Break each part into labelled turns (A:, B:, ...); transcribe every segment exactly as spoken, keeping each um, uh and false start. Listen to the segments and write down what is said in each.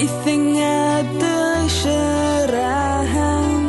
A: Ithingate syarahan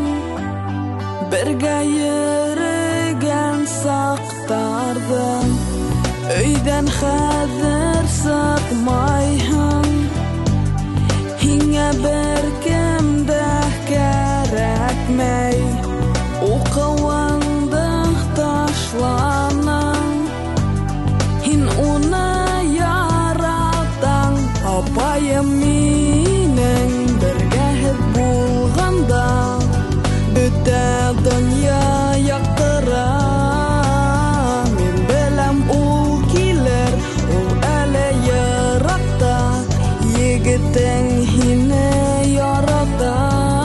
A: bergayeregan saktardan Öiden hadir sakmayhan Hingga berkemdah karakmay O kawandah taslanang Hin una yaratang Apa yamineng bergahet bulganda Beta dunya yak terang Min belam ukiler O ala yarakta Yegeteng hine yarata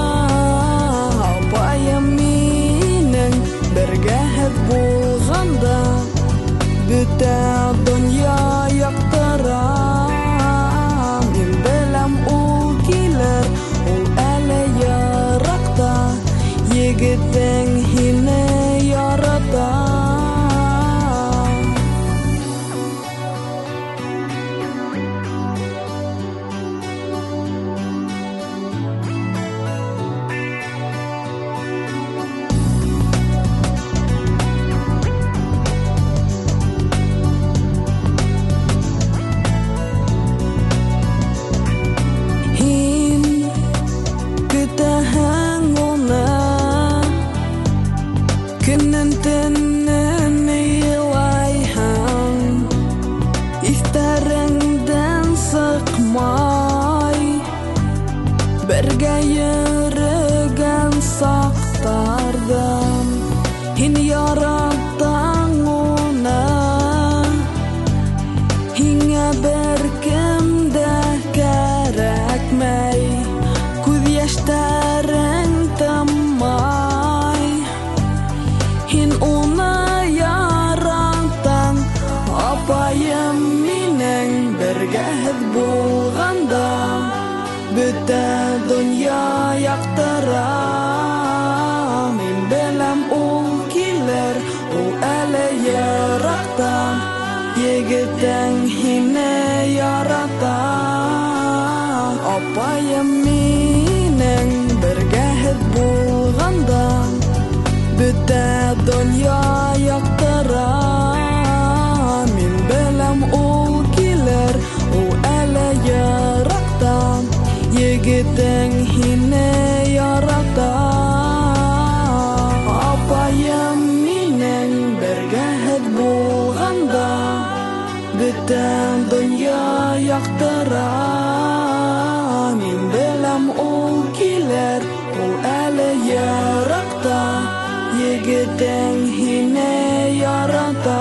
A: Apa yamineng bergahet bulganda Beta dunya yak terang Min belam ukiler O ala yarakta Yegeteng hine yarata Hin ketahangona Kenentenen ilaihan Iftareng dan sekmai Bergayeregan saktardan Hin yaratanguna Hingga berkemdah karakmai Kudyashtareng temai Hin una yarantang Apa yamineng bergahet bulganda Beta dunya yak terang Min belam ukiler O ala yarakta Yegeteng hine yarata Apa yamineng bergahet bulganda Beta dunya yak terang Min belam ukiler O ala yarakta Yegeteng hine yarata Apa yamineng bergahet bulganda Beta dunya yak terang Min belam ukiler O ala yarakta Yegeteng hine yarata